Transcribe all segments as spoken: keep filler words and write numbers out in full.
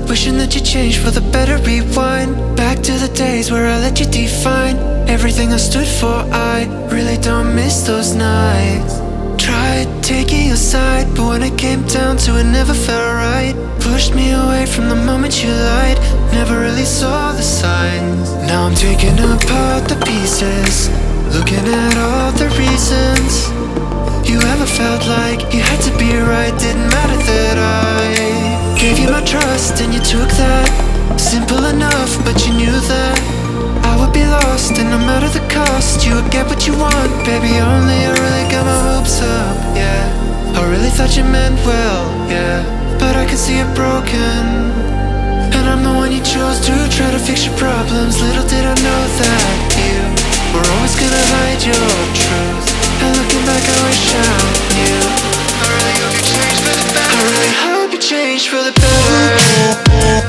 Wishing that you changed for the better. Rewind back to the days where I let you define everything I stood for. I really don't miss those nights. Tried taking your side, but when it came down to it, never felt right. Pushed me away from the moment you lied. Never really saw the signs. Now I'm taking apart the pieces, looking at all the reasons you ever felt like you had to be right. Didn't matter that I gave you my trust and you took that. Simple enough, but you knew that I would be lost, and no matter the cost, you would get what you want. Baby, only I really got my hopes up, yeah. I really thought you meant well, yeah, but I can see it broken, and I'm the one you chose to try to fix your problems. Little did I know that you were always gonna hide your truth, and looking back I wish I knew. I really hope you changed for the better. I really hope you changed for the better.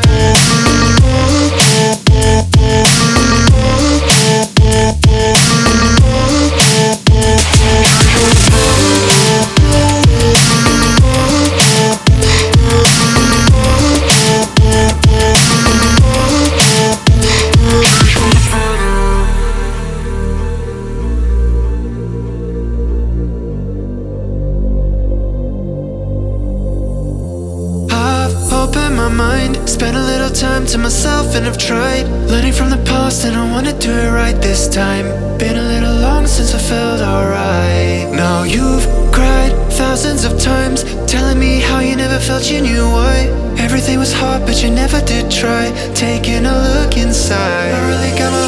Open my mind, spent a little time to myself, and I've tried learning from the past, and I wanna do it right this time. Been a little long since I felt alright. Now you've cried thousands of times, telling me how you never felt you knew why. Everything was hard but you never did try. Taking a look inside, I really got my